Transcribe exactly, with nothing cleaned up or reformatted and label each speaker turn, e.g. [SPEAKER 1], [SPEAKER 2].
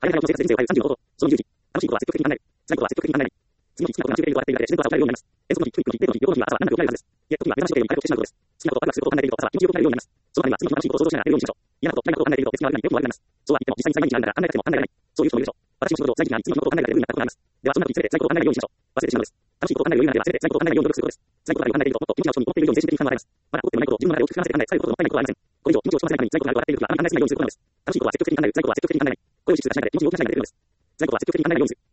[SPEAKER 1] 早めの生活で人生を変えるさんじゅうのこと。そのにじゅうじ。楽しいことは積極的に考える。辛いことは積極的に考えない。次の日、好きなことが中継で言われているだけで自然と朝を迎えるようになります。遠足の日、教育の日、デートの日、旅行の日は朝は何なく起きられるはずです。いえ、時は目覚まし時計より早く起きてしまうことです。好きなことをワクワクすることを考えていると朝は気持ちよくなれるようになります。その前には次の日楽しいことを想像しながら寝るようにしましょう。嫌なこと、嫌なことを考えていると別に悪い何よくも悪くなります。そうは言っても実際に災害時があるなら考えたくても考えられない。そういう人もいるでしょう。私も仕事上、最近に次の日のことを考えるだけで無理なことがあります。ではそんな時につれて辛いことを考えないようにしましょう。忘れてしまうのです。楽しいことを考える余裕がなければせめて辛いことを考えないように努力することです。辛いことがあるよう考えているともっと気持ちが落ち込み、思っている以上に精神的に不安があります。まだ起こってもないことを自分の中で大きく話して考え、辛いことのもったいないことはありません。これ以上気持ちを落ち込ませないために辛いことがあると分かっている時はあまり考えすぎないようにすることなのです。楽しいことは積極的に考える、辛いことは積極的に考えない。これを意識すると社内で気持ちを動かしないでくれるのです。辛いことは積極的に考えないようにする。